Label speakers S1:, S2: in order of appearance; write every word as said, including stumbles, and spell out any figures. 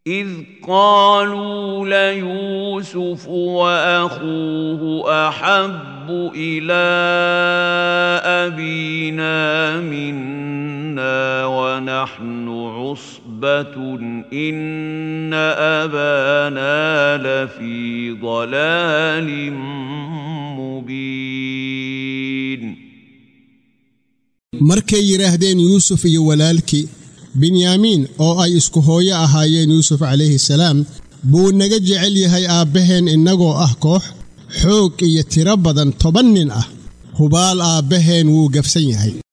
S1: إذ قالوا ليوسف وأخوه أحب إلى أبينا منا ونحن عصبة إن أبانا لفي ضلال مبين.
S2: markay yiraahdeen Yuusuf iyo walaalkii Binyamin oo ay isku hooyo ahaayeen Yuusuf alayhi salaam buu naga jecel yahay aabaheen inagoo ah koox xoog iyo tiro badan toban nin ah hubaal aabaheen wuu gafsan yahay.